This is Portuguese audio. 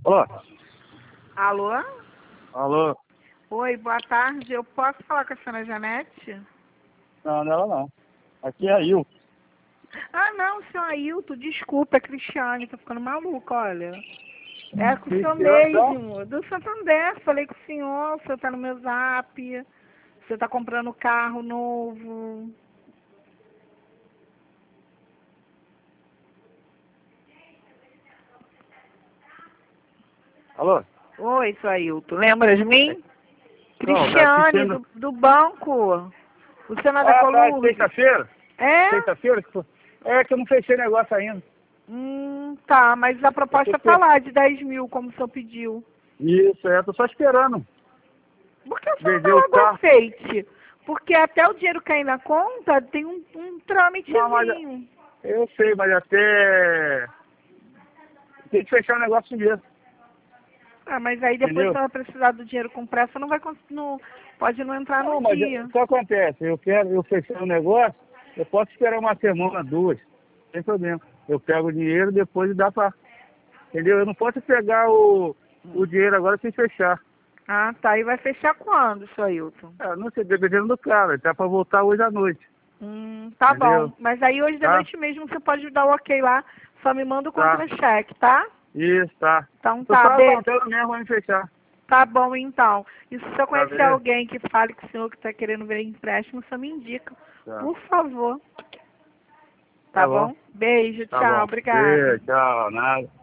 Alô? Alô? Alô? Oi, boa tarde. Eu posso falar com a senhora Janete? Não, não é ela não. Aqui é a Il. Ah, não, senhor Ailton, desculpa, é Cristiane, tô ficando maluca, olha. É com o senhor mesmo, do Santander. Falei com o senhor tá no meu zap, você tá comprando carro novo. Alô? Oi, senhor Ailton, lembra de mim? Não, tá Cristiane, assistindo. do banco. O senhor não é da Ah, tá, Colurde? sexta-feira? É? Sexta-feira? É que eu não fechei negócio ainda. Tá, mas a Eu tô proposta tá esper- lá, de 10 mil, como o senhor pediu. Isso, tô só esperando. Por que o senhor não dá Vender o logo carro. aceite? Porque até o dinheiro cair na conta, tem um Não, mas trâmitezinho. eu sei, mas até tem que fechar o negócio mesmo. Ah, mas aí depois Entendeu? você vai precisar do dinheiro com pressa, não vai não, pode não entrar Não, no mas dia. o que acontece? Eu fechar o negócio, eu posso esperar uma semana, duas, sem problema. Eu pego o dinheiro depois dá pra. Entendeu? Eu não posso pegar o dinheiro agora sem fechar. Ah, tá. E vai fechar quando, seu Ailton? Não sei, dependendo do cara. Tá pra voltar hoje à noite. Tá Entendeu? bom. Mas aí hoje de Tá? noite mesmo você pode dar o ok lá. Só me manda o Tá. contra-cheque, tá? Isso, tá. Então Tô tá, só beijo. aguardando mesmo pra me fechar. Tá bom, então. E se você Tá conhecer vendo? alguém que fale com o senhor que está querendo ver empréstimo, você me indica. Tá. Por favor. Tá Tá bom. bom? Beijo, Tá tchau, bom. obrigada. Beijo, tchau, nada.